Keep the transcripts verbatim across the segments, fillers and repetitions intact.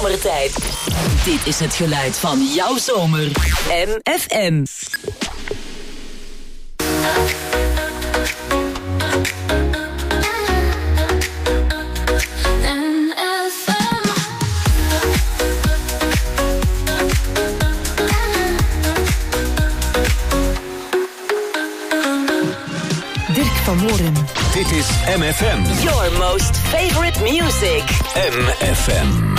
zomertijd. Dit is het geluid van jouw zomer. M F M. Van Moren. Dit is M F M. Your most favorite music. M F M.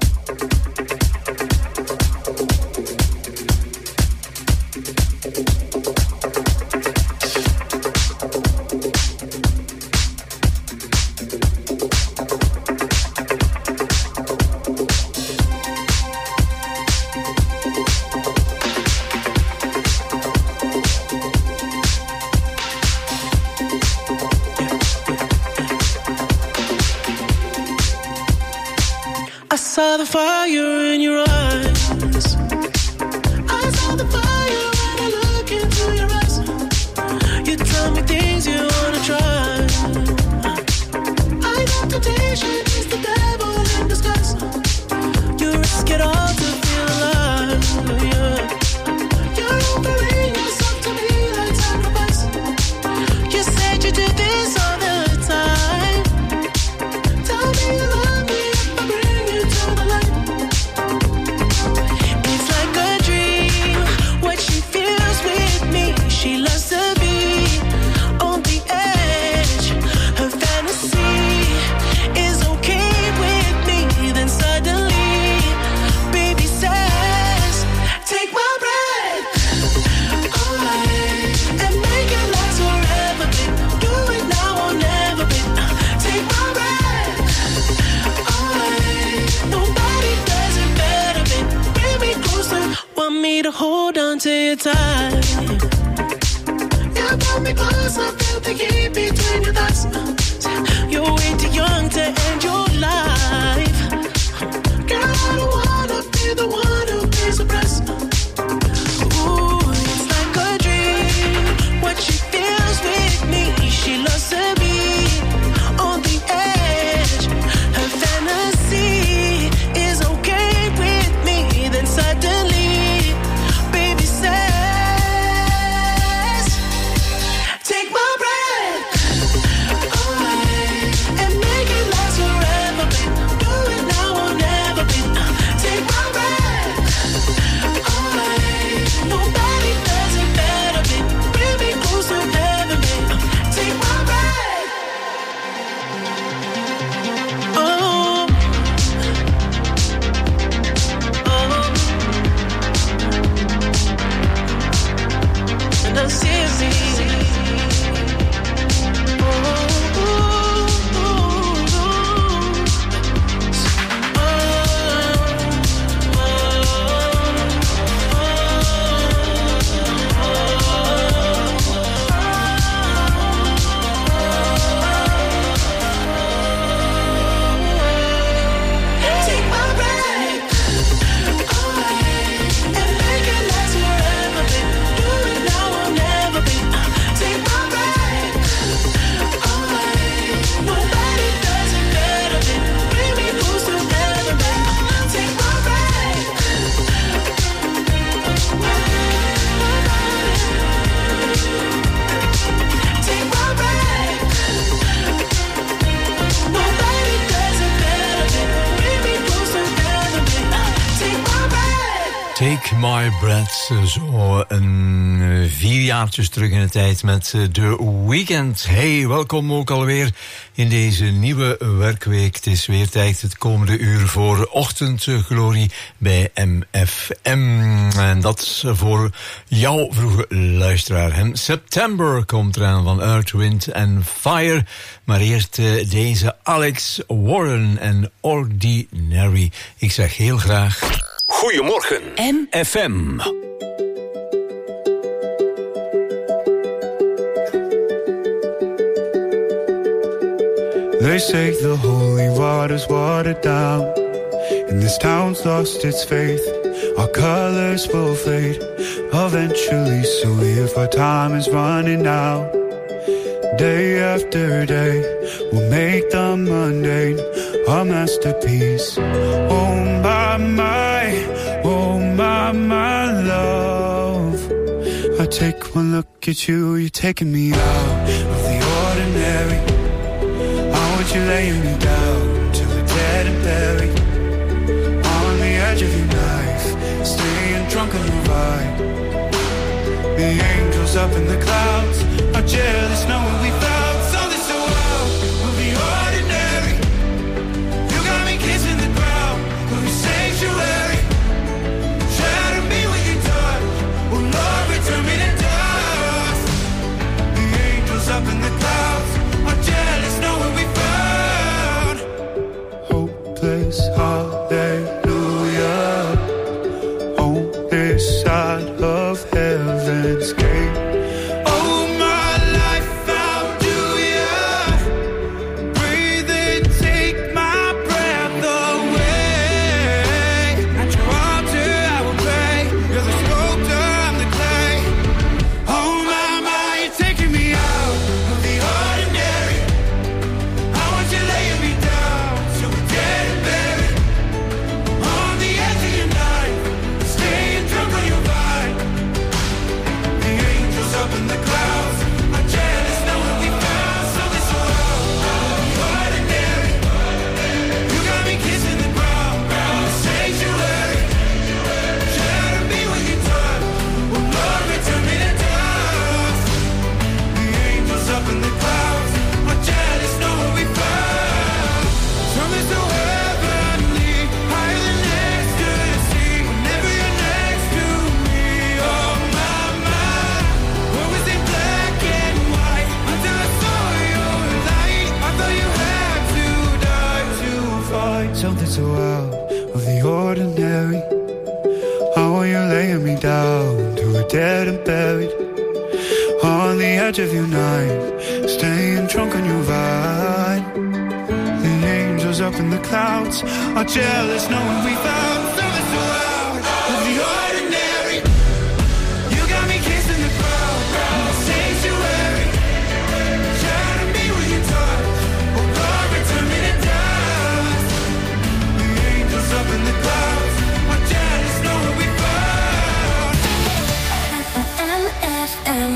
I saw the fire in your eyes. I saw the fire when I look into your eyes. You tell me things you wanna try. I know temptation is the devil in disguise. You risk it all to feel alive, yeah. You're offering yourself to me like sacrifice. You said you do this all the time. Tell me you love me if I bring you to the light. It's like a dream, what she feels with me. She loves to be on the edge. Her fantasy is okay with me. Then suddenly, baby says, take my breath away and make it last forever, babe. Do it now or never, babe. Take my breath away. Nobody does it better, babe. Bring me closer, want me to hold on to your tight. You brought me close, I feel the heat between your thighs. You're way too young to end your life. Girl, I don't wanna be the one who pays the price. Ooh, it's like a dream, what she feels with me. She loves to be on the edge. Her fantasy is okay with me. Then suddenly, baby says, take my breath away and make it last forever, babe. Do it now or never, babe. Take my breath away. Nobody does it better, babe. Bring me closer, heaven, babe. Take my breath. Oh, oh, and I see me. Take my breath away and make it last forever, babe. Do it now or never, babe. Take my breath away. Nobody does it better, babe. Bring me close to heaven, babe. Take my breath Take my breath. Nobody does it better, babe. Bring me close to heaven, babe. Take my breath. Take My Breath, zo een uh, vier jaartjes terug in de tijd met uh, The Weeknd. Hey, welkom ook alweer in deze nieuwe werkweek. Het is weer tijd het komende uur voor Ochtendglorie bij M F M. En dat voor jouw vroege luisteraar. Hè. September komt eraan van Earth, Wind and Fire. Maar eerst uh, deze Alex Warren en Ordinary. Ik zeg heel graag... Goedemorgen, M F M. They say the holy water's watered down, and this town's lost its faith. Our colors will fade eventually, so if our time is running out, day after day, we'll make the mundane our masterpiece. Oh my Take one look at you, you're taking me out of the ordinary. I want you laying me down till we're dead and buried. On the edge of your knife, staying drunk on your vibe. The angels up in the clouds are jealous knowing we found something so wild of the ordinary. You got me kissing the ground of your sanctuary. Shatter me with your touch, oh Lord, return me to dust. The angels up in the clouds are jealous knowing we found hopeless hallelujah on this side of heaven's gate. Oh, my life found you, yeah. Breathe in, take my breath away. At your altar I will pray. You're the sculptor, I'm the clay. Oh, my, my, you're taking me out of the ordinary. I want you laying me down till we're dead and buried. On the edge of your knife, staying drunk on your vine. The angels up in the clouds are jealous knowing we found something so ordinary. You got me kissing the ground, the sanctuary. Shatter me with your touch, oh Lord, return me to dust. The angels up in the clouds are jealous knowing we found something so heavenly, higher than ecstasy. Whenever you're next to me, oh my, my. What was in black and white until I saw your light? I thought you had to die to find something so out of the ordinary. How are you laying me down to a dead and buried? On the edge of your knife, staying drunk on your vine. The angels up in the clouds are jealous knowing we found something so out of the ordinary. You got me kissing the ground, the sanctuary. Shatter me with your touch, oh Lord, return me to dust. The angels up in the clouds are jealous knowing we found M F M.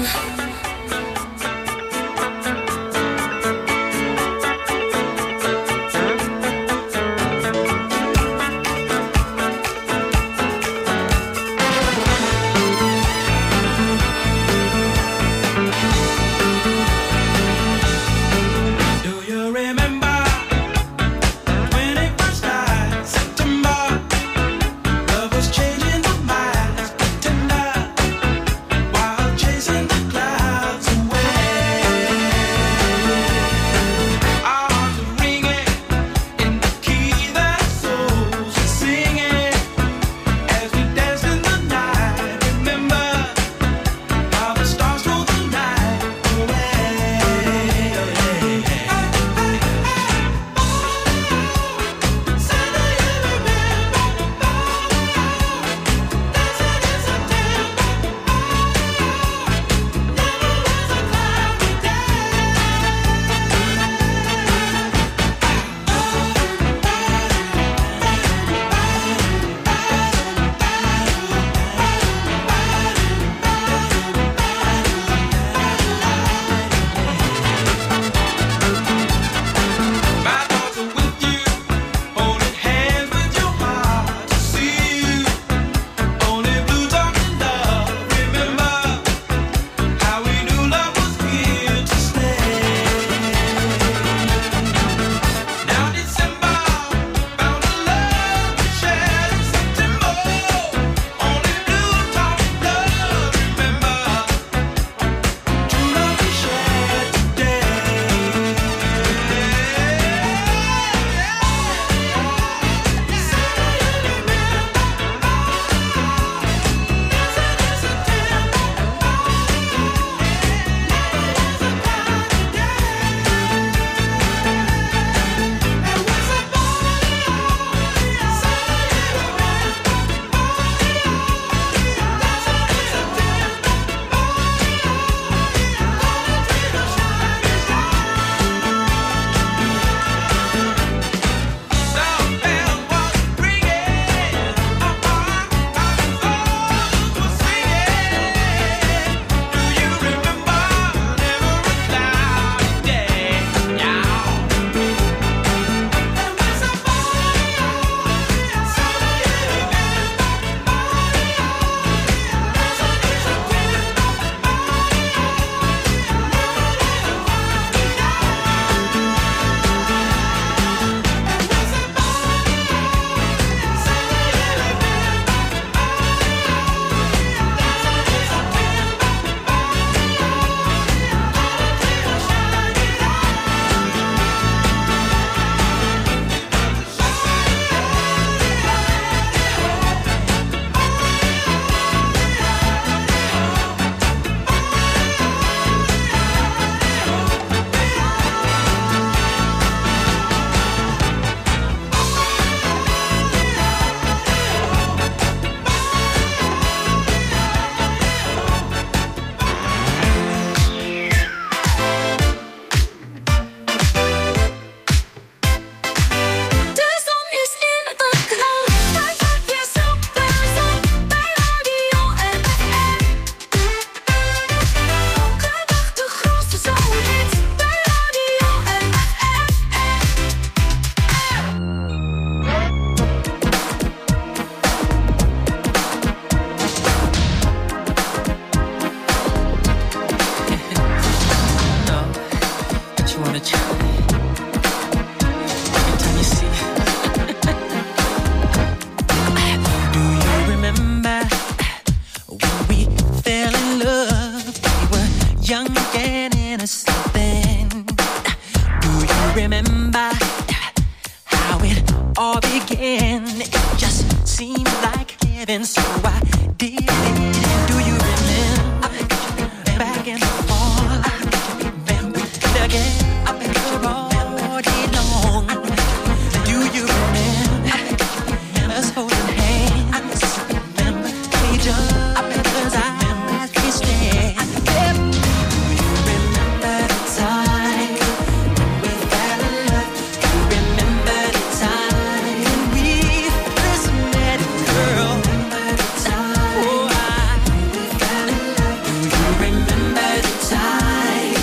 remember how it all began? It just seemed like heaven, so I did it. Do you remember back in the fall? Again, I've been all day long. Do you remember us holding hands? Remember we just as eyes we stand. Yep. Do you remember the time we fell in love? Do you remember the time when we first met, girl? Remember the time, oh, I, we fell in love. Do you remember the time?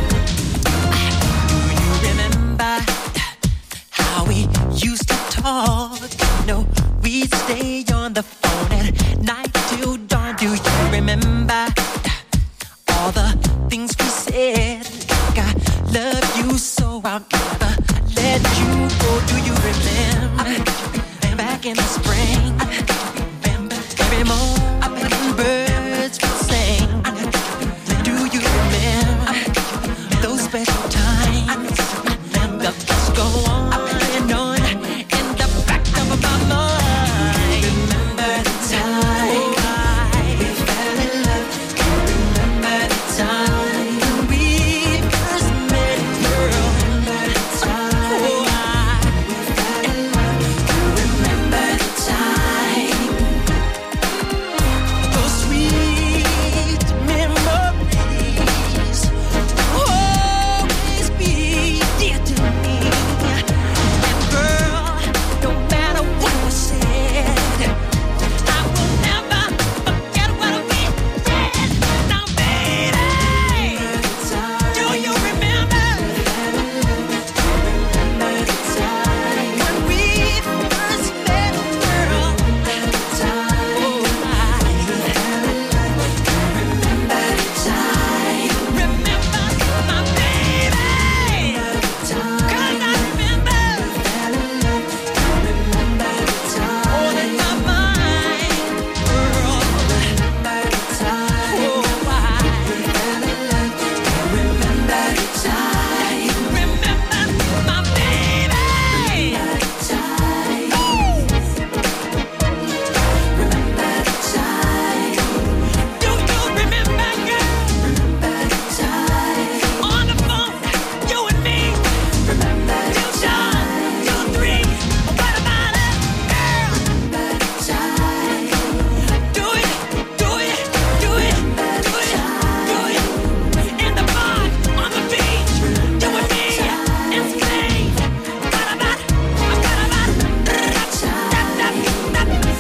Do you remember how we used to talk? You know, we'd stay on the phone at night till dawn. Do you remember all the things we said? Like I love you so I'll never let you go. Do you remember back in the spring? Remember every morning birds would sing. Do you remember those special times? The thoughts go on and on in the back of my mind. Remember the time we fell in love. Remember the time we first met, girl. Remember the time we fell in love. Remember the time. Those sweet memories always be dear to me. And girl, no matter what was said, I will never forget what we did. Now, baby, do you remember when we first met, girl? Remember the time. Remember the time. Remember my baby. Cause I remember all in my mind, girl. Remember the time. Oh, I remember the time. Remember my baby. Remember the time. Remember the time. Do you remember, girl? Remember the time. On the phone, you and me. Remember the time. You three. What about it, girl? Remember the time. Do it, do it, do it, do it, do it. In the bar, on the beach, you and me, in Spain. What about, what about, remember the time. Remember the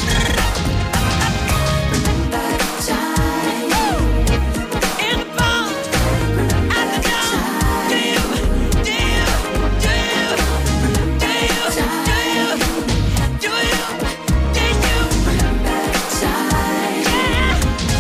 time. In the bar, at the door. Do you, do you, do you, do you, do you, do you, do you remember the time? Yeah,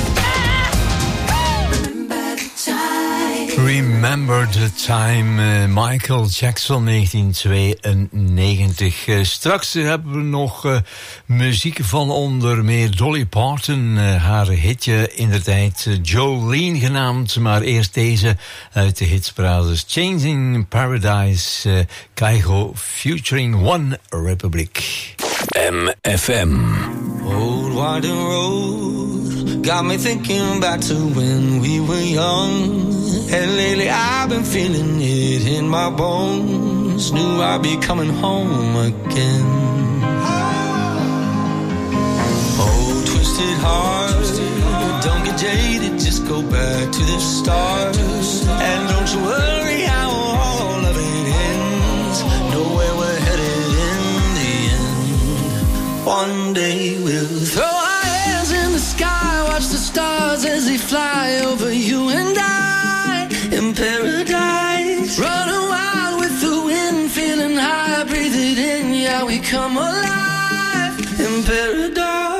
yeah. Remember the time. Remember the Time, eh, Michael Jackson, negentien tweeënnegentig. Eh, straks hebben we nog eh, muziek van onder meer Dolly Parton, eh, haar hitje indertijd eh, Jolene genaamd, maar eerst deze uit de hitsparades Changing Paradise, eh, Kygo featuring One Republic. M F M. Old winding road got me thinking back to when we were young. And lately I've been feeling it in my bones. Knew I'd be coming home again. Oh, twisted heart, don't get jaded, just go back to the start. And don't you worry how all of it ends. Know where we're headed in the end. One day we'll throw our hands in the sky, watch the stars as they fly over you and I. In paradise, running wild with the wind, feeling high, breathe it in, yeah, we come alive. In paradise.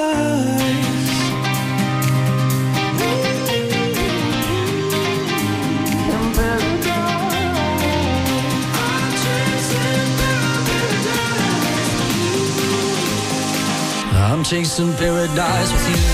I'm chasing paradise with you.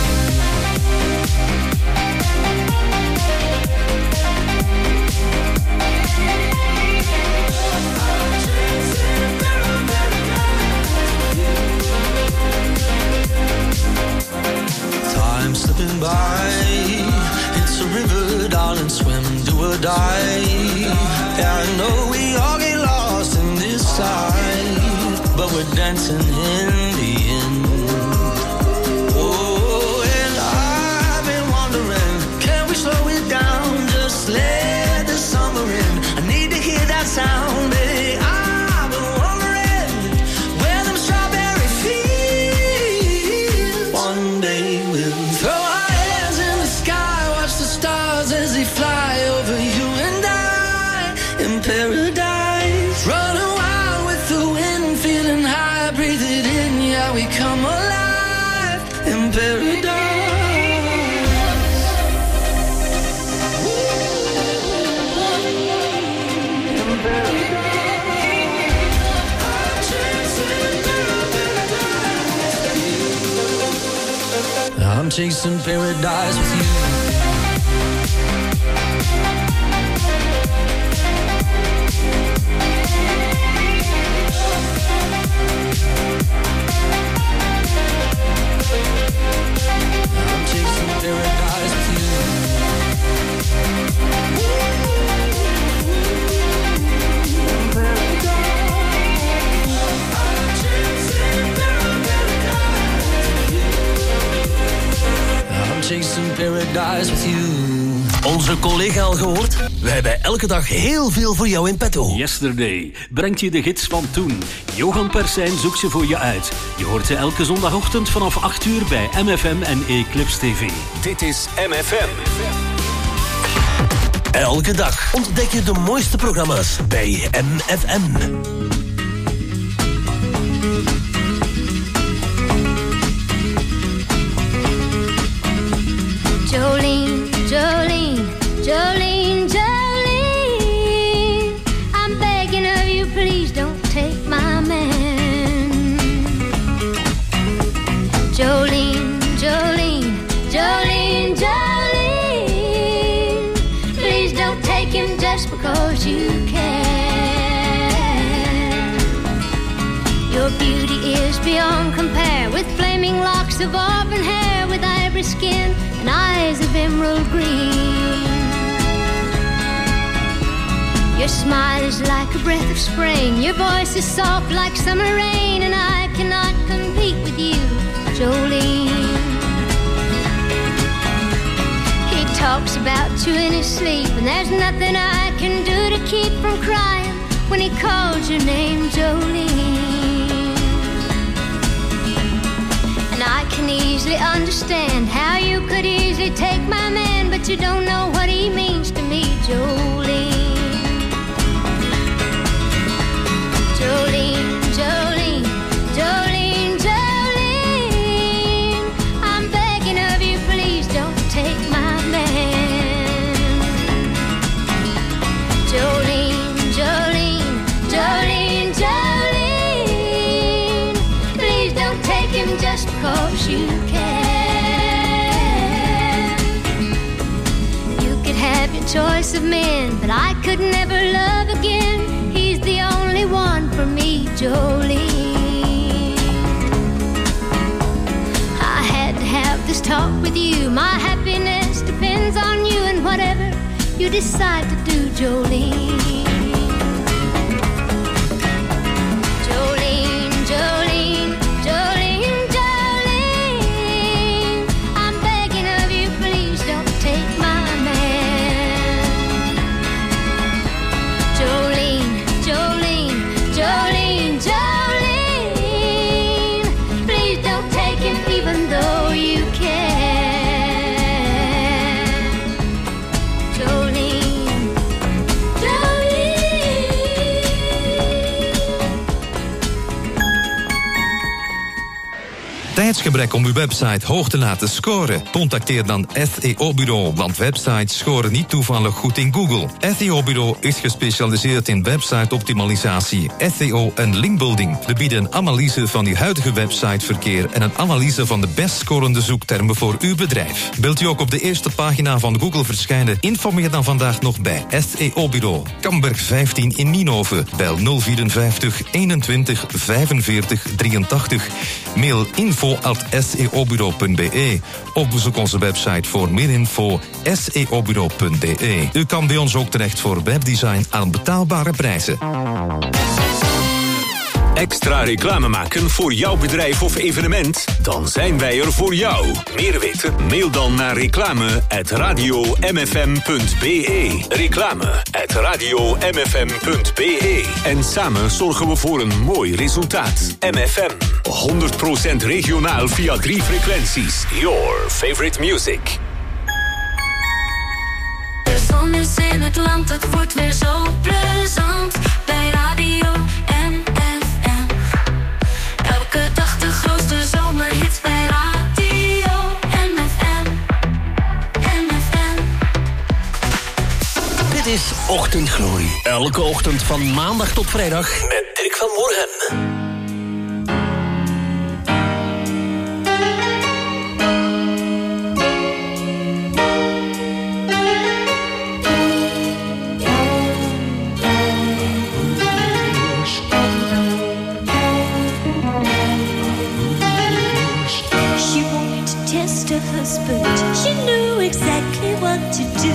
dancing in the end. Oh, and I've been wondering, can we slow it down? Just let the summer in. I need to hear that sound, baby. I've been wondering where them strawberry fields. One day we'll throw our hands in the sky, watch the stars as they fly over you and I in paradise. Running wild with the wind, feeling high, breathe it in, yeah, we come alive in paradise. I'm chasing paradise with you. I'm chasing paradise with you. I'm chasing paradise with you. Onze collega al gehoord? Wij hebben elke dag heel veel voor jou in petto. Yesterday brengt je de gids van toen. Johan Persijn zoekt ze voor je uit. Je hoort ze elke zondagochtend vanaf acht uur bij M F M en Eclipse T V. Dit is M F M. Elke dag ontdek je de mooiste programma's bij M F M. Jolene, Jolene, Jolene, Jolene, I'm begging of you, please don't take my man. Jolene, Jolene, Jolene, Jolene, please don't take him just because you can. Your beauty is beyond compare, with flaming locks of auburn hair, with ivory skin and eyes of emerald green. Your smile is like a breath of spring, your voice is soft like summer rain, and I cannot compete with you, Jolene. He talks about you in his sleep, and there's nothing I can do to keep from crying when he calls your name, Jolene. And I can easily understand how you could easily take my man, but you don't know what he means to me, Jolene. Jolene, Jolene, Jolene, Jolene, I'm begging of you, please don't take my man. Jolene, Jolene, Jolene, Jolene, please don't take him just because you can. You could have your choice of men, but I could never love again. He's the only one for me, Jolene. I had to have this talk with you. My happiness depends on you, and whatever you decide to do, Jolene. Jolene, Jolene, Jolene, Jolene, I'm begging of you, please don't take my man. Jolene, Jolene, Jolene, Jolene, please don't take him even though you can. Jolene, Jolene. Tijdsgebrek om uw website hoog te laten scoren? Contacteer dan S E O-bureau, want websites scoren niet toevallig goed in Google. S E O-bureau is gespecialiseerd in website-optimalisatie, S E O en linkbuilding. We bieden een analyse van uw huidige websiteverkeer en een analyse van de best scorende zoektermen voor uw bedrijf. Wilt u ook op de eerste pagina van Google verschijnen? Informeer dan vandaag nog bij S E O-bureau. Kamberg vijftien in Nienhoven. Bel nul vierenvijftig eenentwintig vijfenveertig drieëntachtig. Mail info at s e o bureau punt b e. Of bezoek onze website voor meer info s e o bureau punt b e. U kan bij ons ook terecht voor webdesign aan betaalbare prijzen. Extra reclame maken voor jouw bedrijf of evenement? Dan zijn wij er voor jou. Meer weten? Mail dan naar reclame at radio m f m punt b e. Reclame at radio m f m punt b e. En samen zorgen we voor een mooi resultaat. M F M, honderd procent regionaal via drie frequenties. Your favorite music. De zon is in het land, het wordt weer zo plezant. Bij Radio M F M. Elke dag de grootste zomerhits bij Radio M F M. M F M. Dit is Ochtendglorie. Elke ochtend van maandag tot vrijdag met Dirk van Moorhem. Husband, she knew exactly what to do.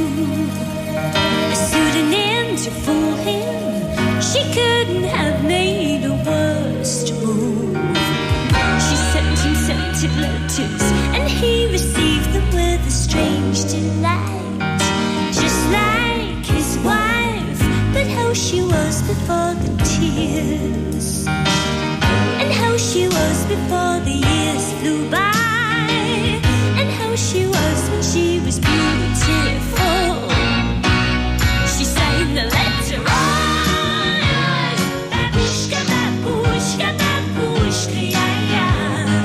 A pseudonym to fool him, she couldn't have made a worse move. She sent him scented letters, and he received them with a strange delight. Just like his wife, but how she was before the tears, and how she was before the years flew by. She was when she was beautiful. She signed the letter on. Babushka, babushka, babushka, yeah, yeah.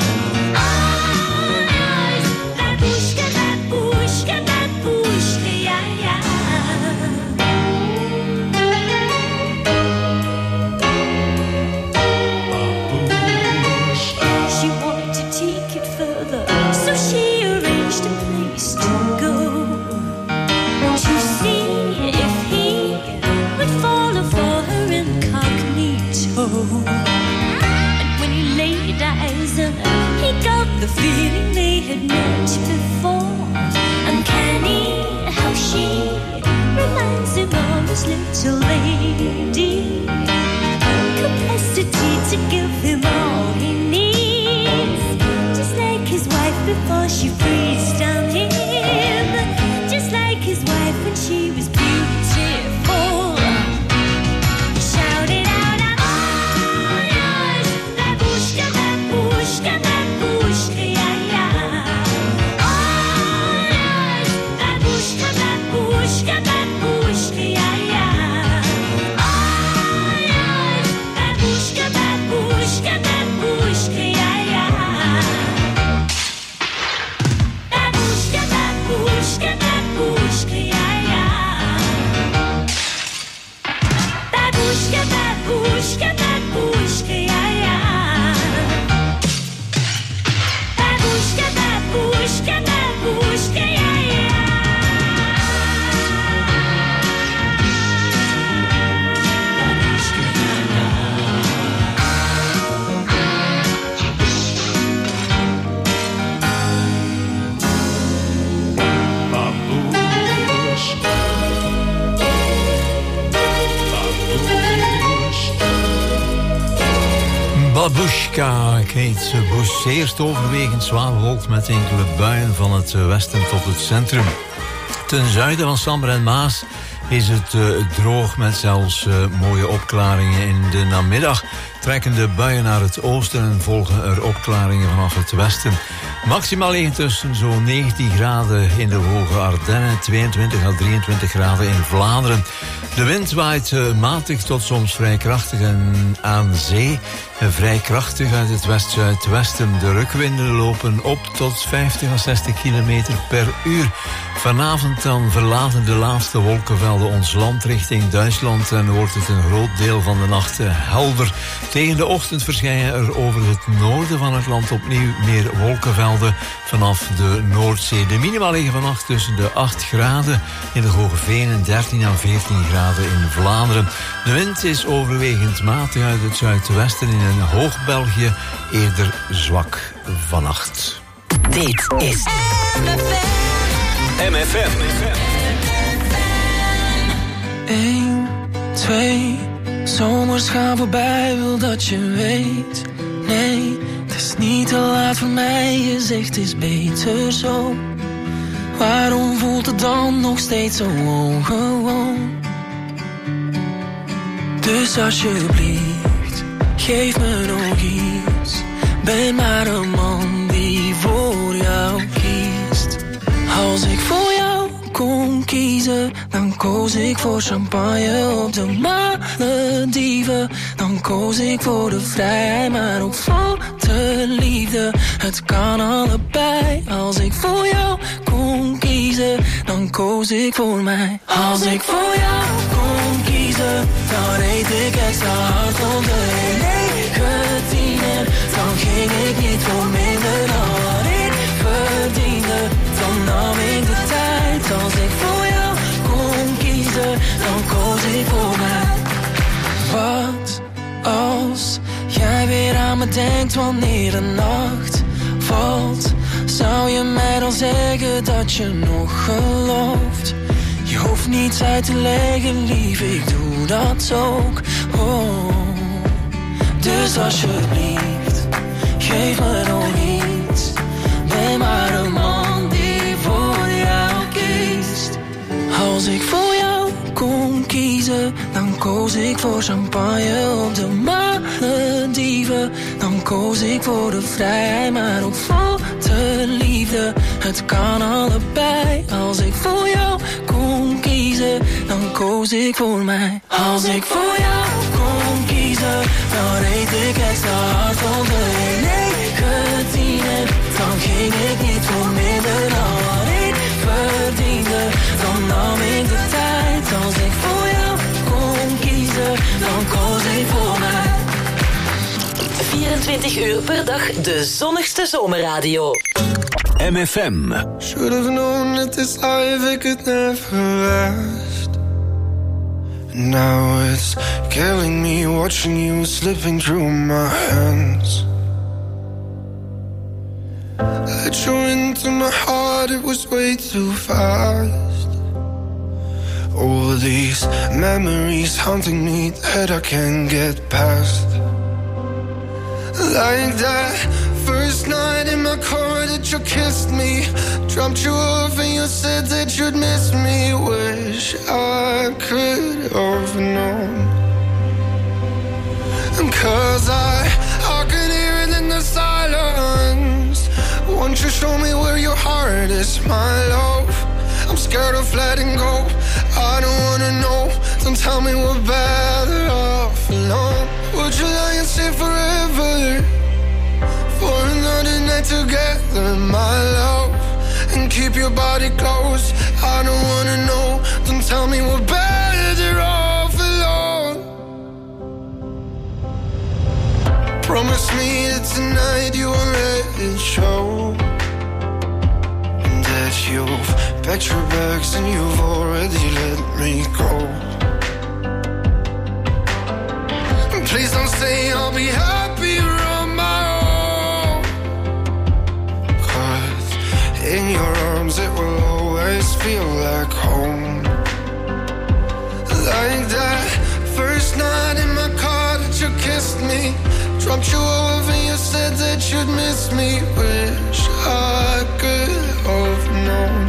On. Babushka, babushka, babushka, yeah, yeah. She wanted to take it further, so she and when he laid eyes on her, he got the feeling they had met before. Uncanny how she reminds him of his little lady. Capacity to give him all he needs, just like his wife before she freezed down him. Just like his wife when she was beautiful. Babushka, Kate Bush. Eerst overwegend zwaar bewolkt met enkele buien van het westen tot het centrum. Ten zuiden van Sambre en Maas is het uh, droog met zelfs uh, mooie opklaringen. In de namiddag trekken de buien naar het oosten en volgen er opklaringen vanaf het westen. Maximaal liggen tussen zo'n negentien graden in de Hoge Ardennen, tweeëntwintig à drieëntwintig graden in Vlaanderen. De wind waait uh, matig tot soms vrij krachtig en aan zee. Uh, vrij krachtig uit het west-zuidwesten. De rukwinden lopen op tot vijftig à zestig kilometer per uur. Vanavond dan verlaten de laatste wolkenvelden ons land richting Duitsland en wordt het een groot deel van de nacht helder. Tegen de ochtend verschijnen er over het noorden van het land opnieuw meer wolkenvelden vanaf de Noordzee. De minima liggen vannacht tussen de acht graden in de Hoge Venen, dertien à veertien graden in Vlaanderen. De wind is overwegend matig uit het zuidwesten in een Hoog-België, eerder zwak vannacht. Dit is M F M. één, twee, Zomers gaan voorbij, wil dat je weet. Nee, het is niet te laat voor mij. Je zegt het is beter zo. Waarom voelt het dan nog steeds zo ongewoon? Dus alsjeblieft, geef me nog iets. Ben maar een man die voor jou kiest. Als ik voor jou kon kiezen, dan koos ik voor champagne op de Malediven. Dan koos ik voor de vrijheid, maar ook voor de liefde. Het kan allebei. Als ik voor jou kon kiezen, dan koos ik voor mij. Als ik voor jou kon kiezen, dan reed ik extra hard om de negentien. En dan ging ik niet voor minder dan wat ik verdiende. Dan nam ik de tijd. Als ik voor jou kon kiezen, dan koos ik voor mij. Wat als jij weer aan me denkt wanneer de nacht valt? Zou je mij dan zeggen dat je nog gelooft? Je hoeft niets uit te leggen, lief, ik doe dat ook. Oh. Dus alsjeblieft, geef me nog iets. Ben maar een man die voor jou kiest. Als ik voor jou kon kiezen, dan koos ik voor champagne op de Malediven. Dan koos ik voor de vrijheid, maar ook voor de liefde. Het kan allebei. Als ik voor jou kon kiezen, dan koos ik voor mij. Als ik voor jou kon kiezen, dan reed ik extra hard op de negentien. En dan ging ik niet voor minder dan wat ik verdiende. Dan nam ik de tijd. Als ik voor jou kon kiezen, dan koos ik voor mij. vierentwintig uur per dag de zonnigste zomerradio. M F M. Should have known that this life it could never last. Now it's killing me watching you slipping through my hands. Let you into my heart, it was way too fast. All these memories haunting me that I can't get past. Like that first night in my car that you kissed me, dropped you off and you said that you'd miss me. Wish I could have known. Cause I, I can hear it in the silence. Won't you show me where your heart is, my love? I'm scared of letting go. I don't wanna know. Don't tell me we're better off alone. Would you lie and say forever for another night together, my love? And keep your body close. I don't wanna know. Don't tell me we're better off alone. Promise me that tonight you won't let it show. And that you've packed your bags and you've already let me go. Please don't say I'll be happier on my own. Cause in your arms it will always feel like home. Like that first night in my car that you kissed me, dropped you off and you said that you'd miss me. Wish I could have known.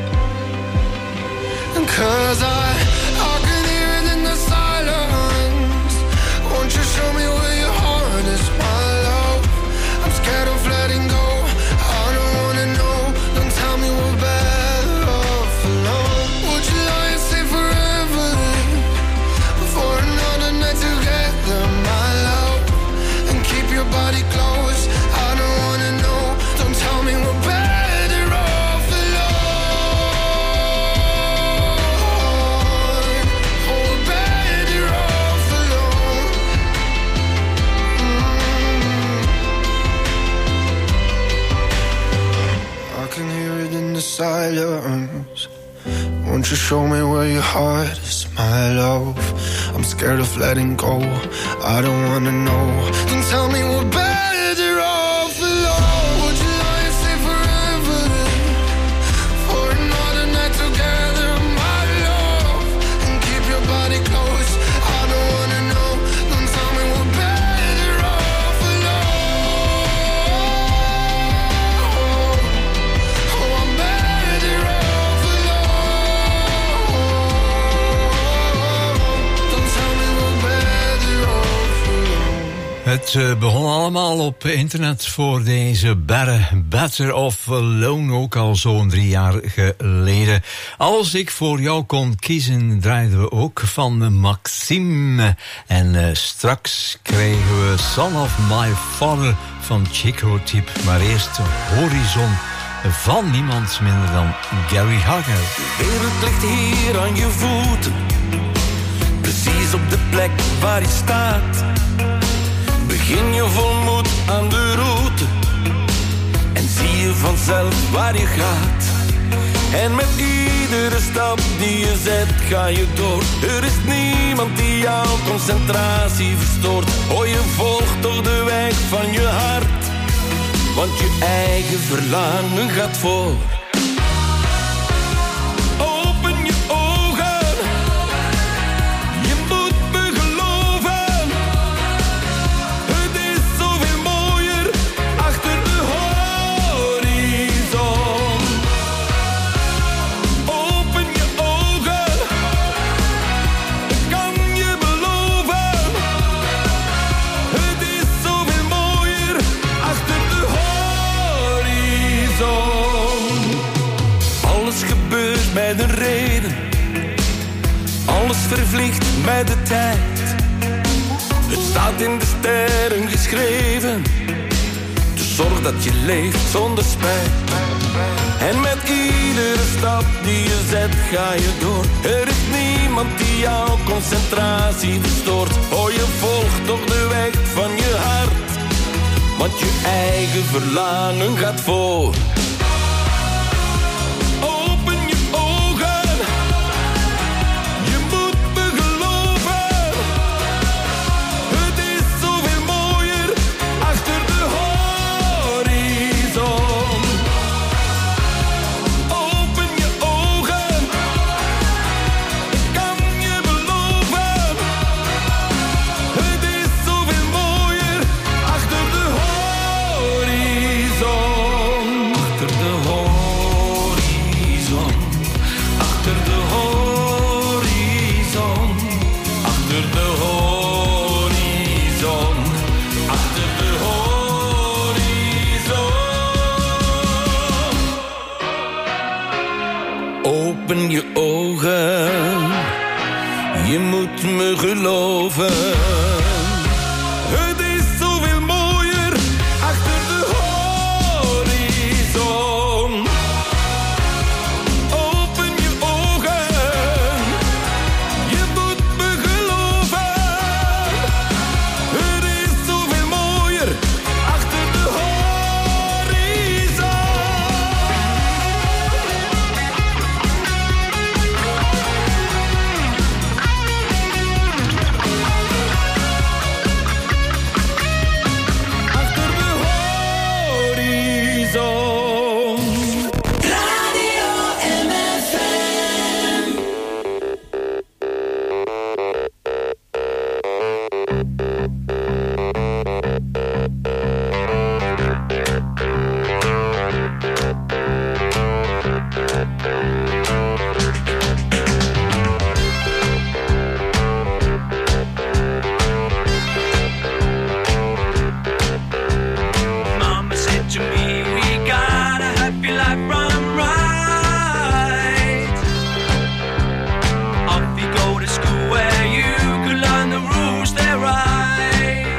Cause I, I can hear it in the silence. Won't you show me where your heart is, my love? I'm scared of letting go. I don't wanna know. Don't tell me we're better off alone. Would you lie and say forever for another night together, my love? And keep your body close. I don't wanna know. Don't tell me we're better off alone. Oh, we're better off alone. Mm. I can hear it in the silence. Won't you show me where your heart is, my love? I'm scared of letting go. I don't wanna know. Don't tell me we're better off alone. Would you lie and say forever for another night together, my love? And keep your body close. I don't wanna know. Het uh, begon allemaal op internet voor deze Better, Better of Alone, ook al zo'n drie jaar geleden. Als ik voor jou kon kiezen, draaiden we ook van Maxime. En uh, straks kregen we Son of My Father van Chico Type. Maar eerst Horizon van niemand minder dan Gary Harker. De wereld ligt hier aan je voeten, precies op de plek waar je staat. Begin je vol moed aan de route en zie je vanzelf waar je gaat. En met iedere stap die je zet ga je door. Er is niemand die jouw concentratie verstoort. Oh, je volgt toch de weg van je hart, want je eigen verlangen gaat voor. Met een reden, alles vervliegt met de tijd. Het staat in de sterren geschreven, dus zorg dat je leeft zonder spijt. En met iedere stap die je zet ga je door. Er is niemand die jouw concentratie verstoort. Oh, je volgt toch de weg van je hart, want je eigen verlangen gaat voor. Open je ogen, je moet me geloven. Het is zoveel mooier achter de horizon. Open je ogen, je moet me geloven. Het is zoveel mooier achter de horizon. Off you go to school where you can learn the rules, they're right.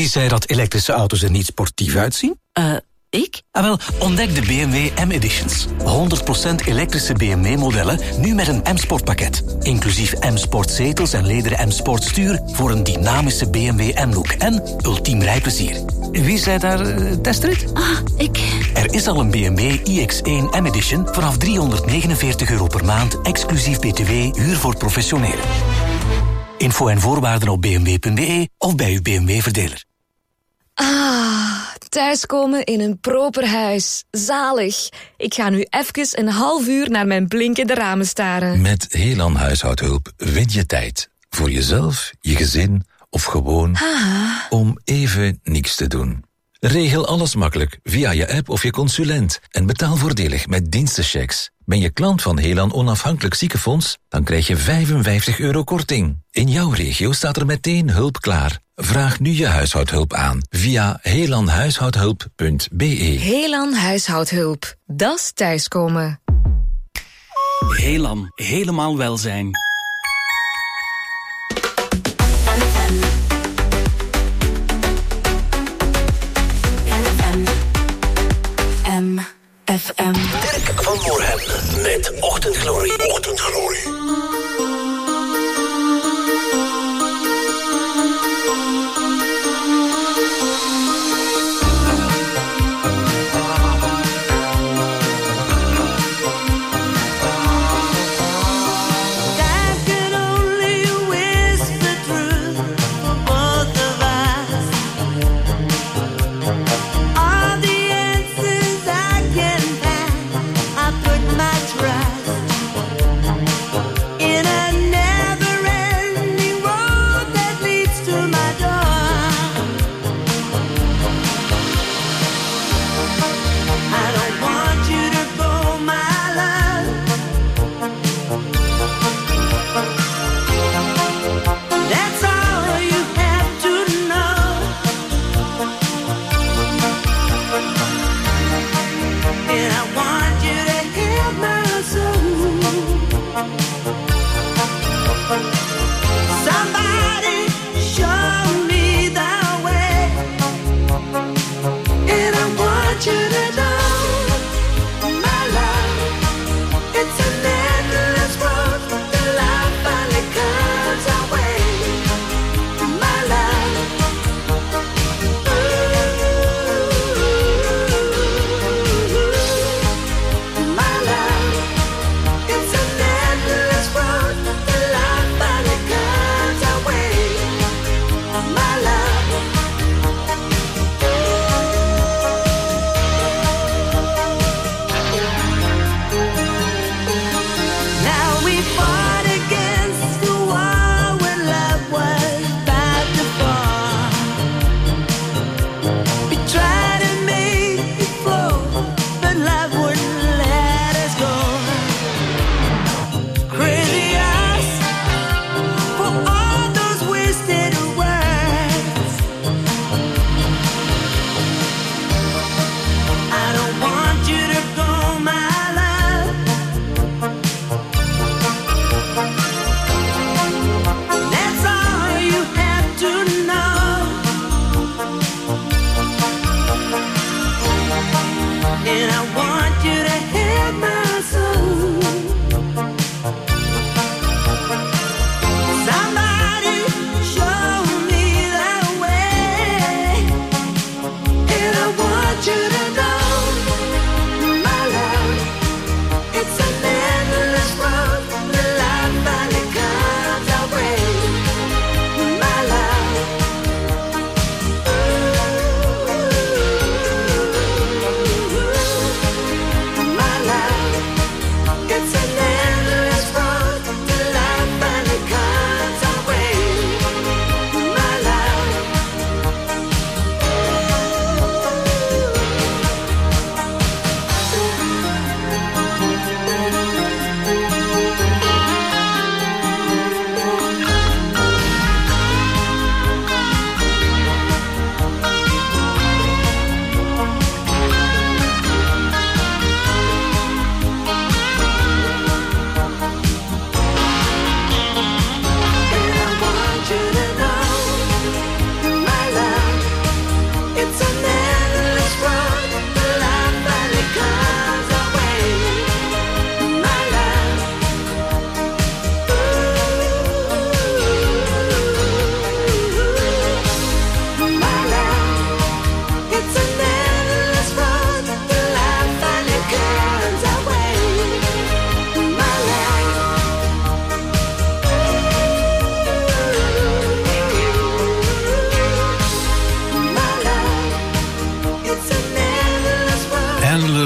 zei dat elektrische auto's er niet sportief uitzien? Eh, uh, ik? Ah, wel, ontdek de B M W M-Editions. honderd procent elektrische B M W-modellen, nu met een M-Sport-pakket. Inclusief M-Sport-zetels en lederen M-Sport-stuur voor een dynamische B M W M-look en ultiem rijplezier. Wie zei daar uh, testrit? Ah, ik. Er is al een B M W i X één M-Edition vanaf driehonderdnegenenveertig euro per maand, exclusief B T W, huur voor professionelen. Info en voorwaarden op b m w punt b e of bij uw B M W-verdeler. Ah, thuiskomen in een proper huis. Zalig. Ik ga nu even een half uur naar mijn blinkende ramen staren. Met Helan Huishoudhulp win je tijd. Voor jezelf, je gezin of gewoon Ah. om even niks te doen. Regel alles makkelijk via je app of je consulent en betaal voordelig met dienstenchecks. Ben je klant van Helan Onafhankelijk Ziekenfonds, dan krijg je vijfenvijftig euro korting. In jouw regio staat er meteen hulp klaar. Vraag nu je huishoudhulp aan via helanhuishoudhulp punt b e. Helan Huishoudhulp. Dat's thuiskomen. Helan, helemaal welzijn. M F M. Dirk van Moorhem met Ochtendglorie. Ochtendglorie.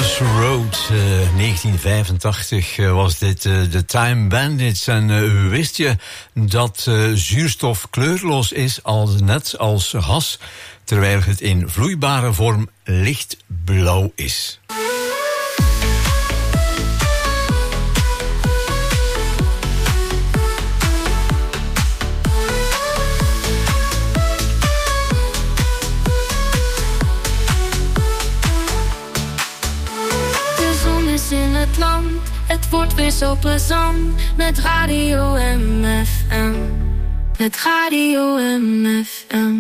Rivers Road, uh, negentien vijfentachtig uh, was dit uh, de Time Bandits. En uh, wist je dat uh, zuurstof kleurloos is, als, net als has, terwijl het in vloeibare vorm lichtblauw is. In het land, het wordt weer zo plezant met Radio M F M, met Radio M F M.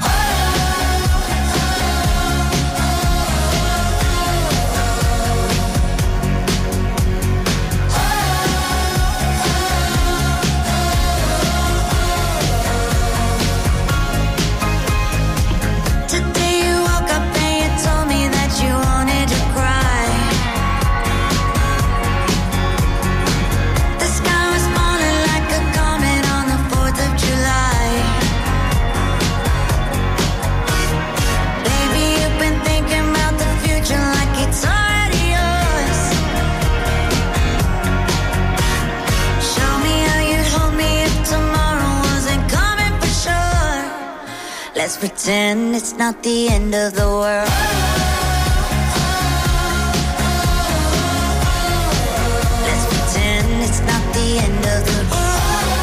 Let's pretend it's not the end of the world. Let's pretend it's not the end of the world.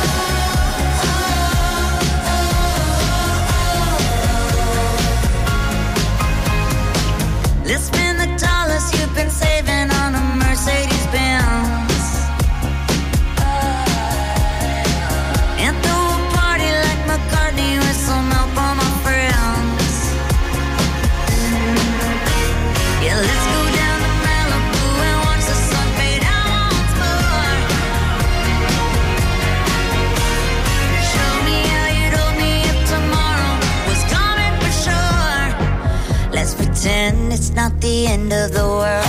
Let's spend the dollars you've been saving on a Mercedes Benz. And throw a party like McCartney with some help on my friends. Yeah, let's go down to Malibu and watch the sun fade out once more. Show me how you'd hold me if tomorrow was coming for sure. Let's pretend it's not the end of the world.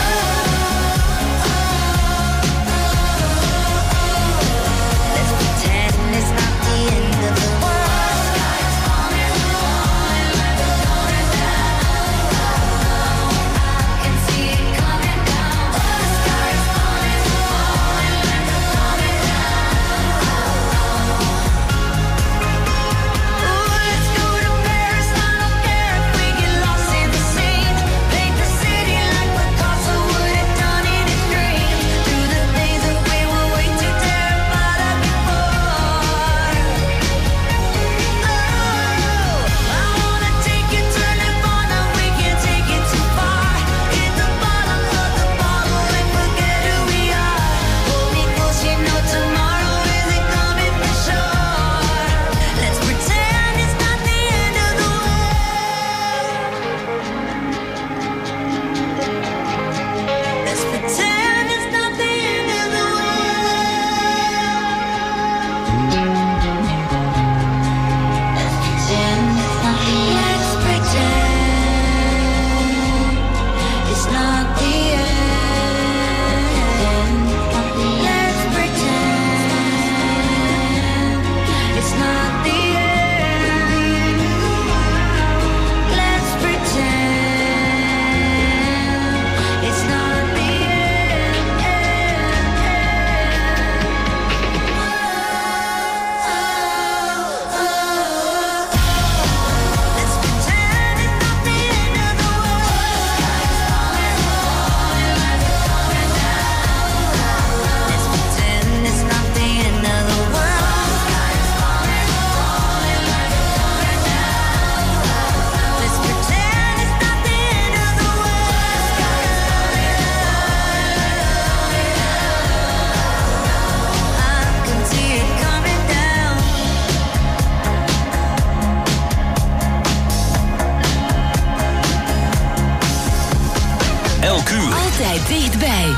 Altijd dichtbij.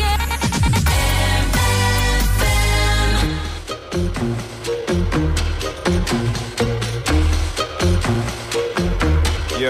Yeah.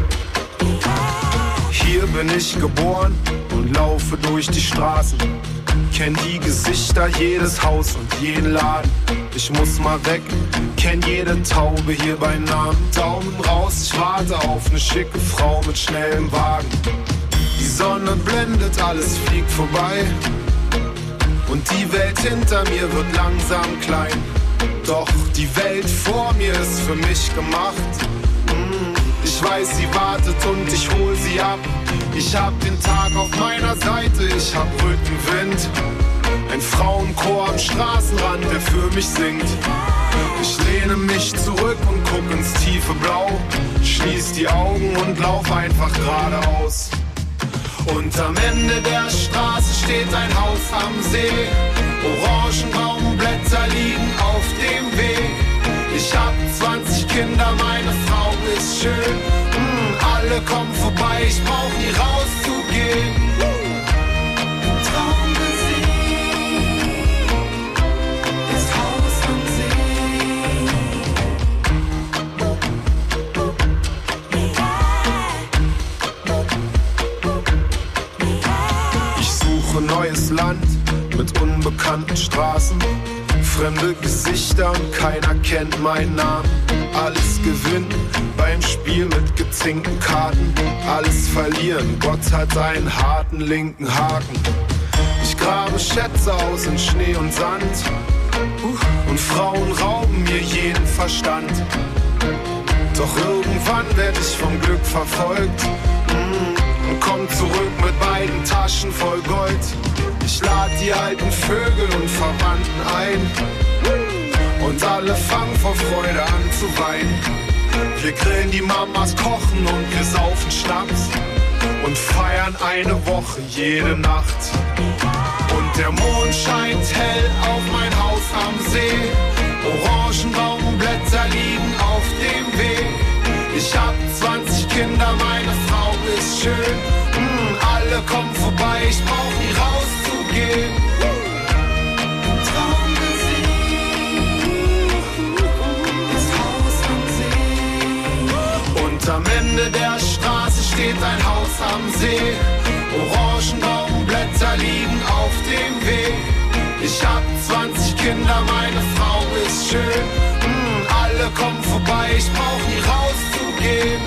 Hier bin ich geboren und laufe durch die Straßen. Kenn die Gesichter, jedes Haus und jeden Laden. Ich muss mal weg, kenn jede Taube hier bei Namen. Daumen raus, ich warte auf ne schicke Frau mit schnellem Wagen. Die Sonne blendet, alles fliegt vorbei. Und die Welt hinter mir wird langsam klein. Doch die Welt vor mir ist für mich gemacht. Ich weiß, sie wartet und ich hol sie ab. Ich hab den Tag auf meiner Seite, ich hab Rückenwind. Ein Frauenchor am Straßenrand, der für mich singt. Ich lehne mich zurück und guck ins tiefe Blau. Schließ die Augen und lauf einfach geradeaus. Und am Ende der Straße steht ein Haus am See. Orangenbaumblätter liegen auf dem Weg. Ich hab zwanzig Kinder, meine Frau ist schön. Mm, alle kommen vorbei, ich brauch nie rauszugehen. Traummusik, das Haus am See. Ich suche neues Land mit unbekannten Straßen. Fremde Gesichter und keiner kennt meinen Namen. Alles gewinnen beim Spiel mit gezinkten Karten. Alles verlieren, Gott hat einen harten linken Haken. Ich grabe Schätze aus in Schnee und Sand. Und Frauen rauben mir jeden Verstand. Doch irgendwann werd ich vom Glück verfolgt. Und komm zurück mit beiden Taschen voll Gold. Ich lad die alten Vögel und Verwandten ein. Und alle fangen vor Freude an zu weinen. Wir grillen, die Mamas kochen und wir saufen Schnaps. Und feiern eine Woche jede Nacht. Und der Mond scheint hell auf mein Haus am See. Orangenbaumblätter liegen auf dem Weg. Ich hab zwanzig Kinder, meine Frau ist schön. Mm, alle kommen vorbei, ich brauch nie rauszugehen. Traummusik, das Haus am See. Und am Ende der Straße steht ein Haus am See. Orangenbaumblätter liegen auf dem Weg. Ich hab zwanzig Kinder, meine Frau ist schön. Mm, alle kommen vorbei, ich brauch nie rauszugehen.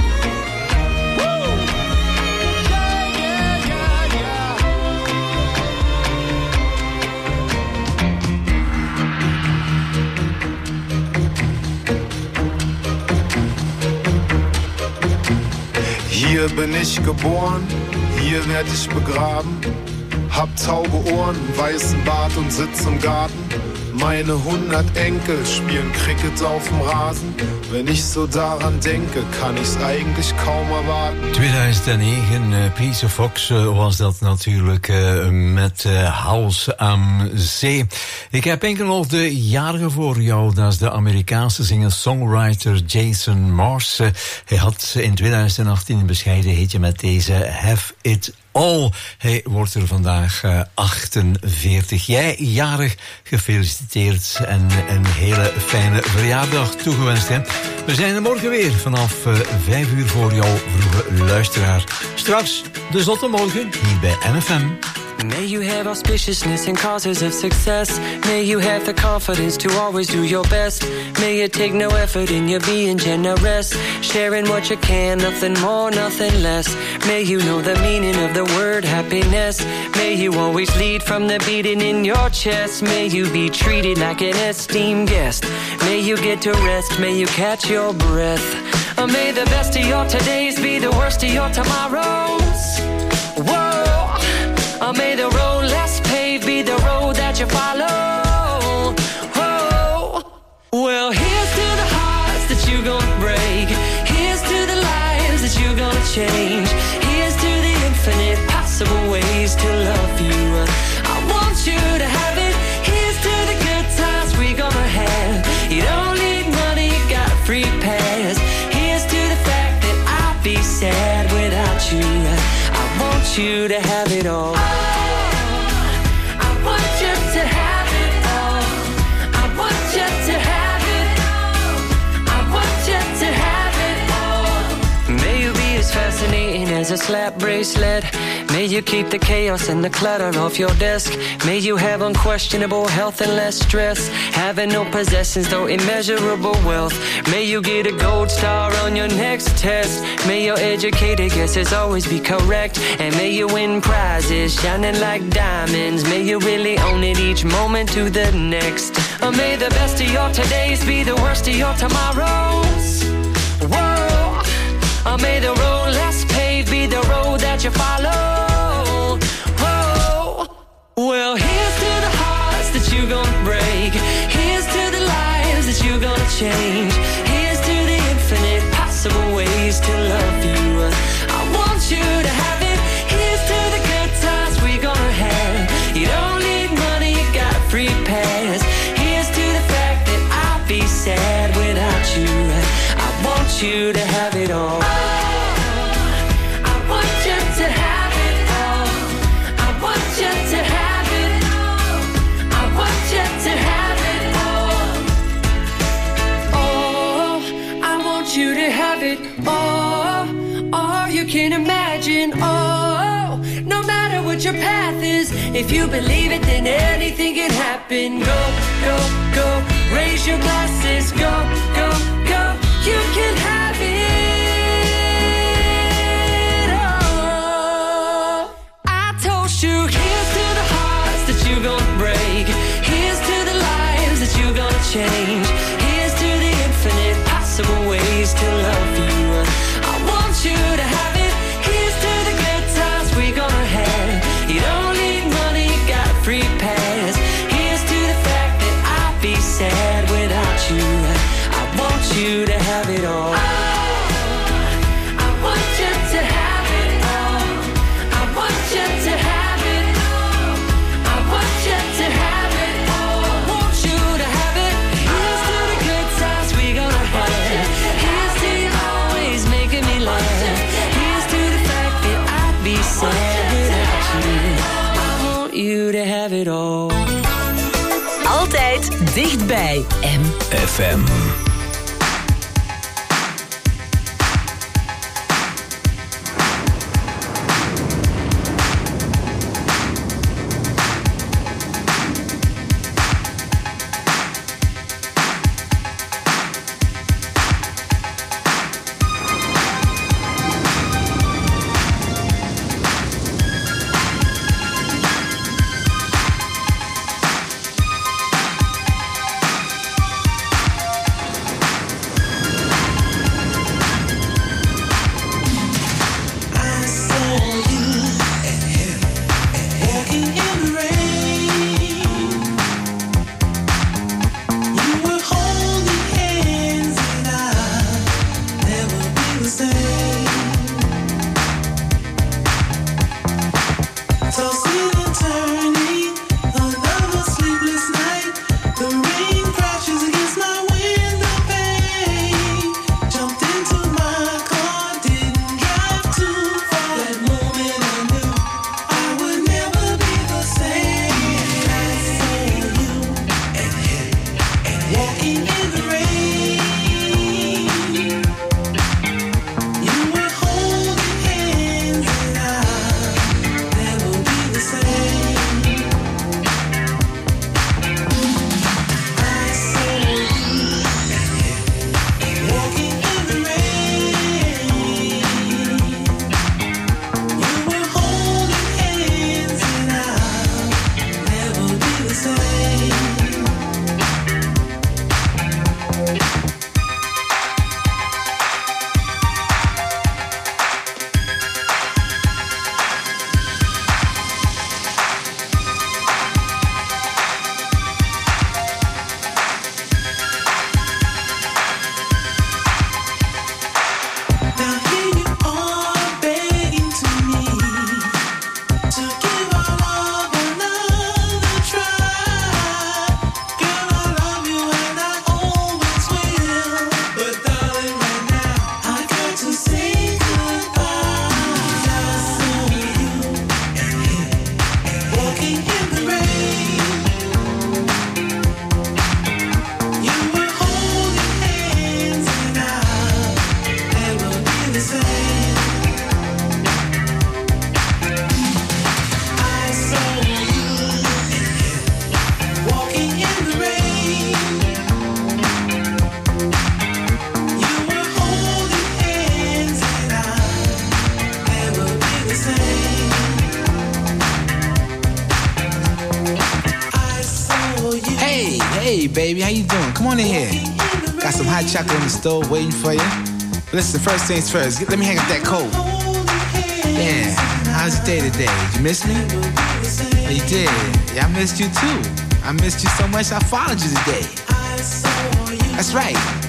Hier bin ich geboren, hier werd ich begraben. Hab taube Ohren, weißen Bart und sitz im Garten. Meine hundert Enkel spielen Cricket auf dem Rasen. Wenn ich so daran denke, kan ich's eigenlijk kaum erwarten. tweeduizend negen, uh, Peter Fox uh, was dat natuurlijk uh, met uh, House am Zee. Ik heb enkel nog de jarige voor jou. Dat is de Amerikaanse singer-songwriter Jason Mars. Uh, hij had in tweeduizend achttien een bescheiden hitje met deze Have It All. Hij wordt er vandaag uh, achtenveertig. Jij jarig, gefeliciteerd en een hele fijne verjaardag toegewenst. Hè? We zijn er morgen weer vanaf uh, vijf uur voor jou, vroege luisteraar. Straks de zotte morgen hier bij N F M. May you have auspiciousness and causes of success. May you have the confidence to always do your best. May you take no effort in your being generous. Sharing what you can, nothing more, nothing less. May you know the meaning of the word happiness. May you always lead from the beating in your chest. May you be treated like an esteemed guest. May you get to rest, may you catch your breath. Or may the best of your todays be the worst of your tomorrows. Whoa! Or may the road less paved be the road that you follow. Oh, well, here's to the hearts that you're gonna break. Here's to the lives that you're gonna change. Here's to the infinite possible ways to love you. I want you to have it. Here's to the good times we're gonna have. You don't need money, you got a free pass. Here's to the fact that I'd be sad without you. I want you to have it all. Fascinating as is a slap bracelet. May you keep the chaos and the clutter off your desk. May you have unquestionable health and less stress. Having no possessions, though immeasurable wealth. May you get a gold star on your next test. May your educated guesses always be correct. And may you win prizes shining like diamonds. May you really own it each moment to the next. Or may the best of your todays be the worst of your tomorrows. Whoa. Or may the road less paved be the road that you follow. Whoa. Well, here's to the hearts that you gonna break. Here's to the lives that you gonna change. Here's to the infinite possible ways to love you. I want you to have it. Here's to the good times we gonna have. You don't need money, you got a free pass. Here's to the fact that I'll be sad without you. I want you to have it all. I want you to have it all. I want you to have it all. I want you to have it all. Oh, I want you to have it all. All you can imagine. Oh, no matter what your path is, if you believe it, then anything can happen. Go, go, go. Raise your glasses. Go, go, go. You can have it all. I told you, here's to the hearts that you gonna break. Here's to the lives that you gonna change. Here's to the infinite possible ways to love you. I want you to have it. Here's to the good times we gonna have. You don't need money, you got a free pass. Here's to the fact that I'll be sad without you. I want you to have it all. I want you to have it all. I want you to have it all. I want you to have it all. I want you to have it. Here's to the good times we gonna have. Here's to you always making me laugh. Here's to the fact that I'd be sad without you. I want you to have it all. Altijd dichtbij M F M. baby, how you doing? Come on in here. Got some hot chocolate on the stove waiting for you. Listen, first things first, let me hang up that coat. Yeah, how's your day today? Did you miss me? Oh, you did? Yeah, I missed you too. I missed you so much I followed you today. That's right.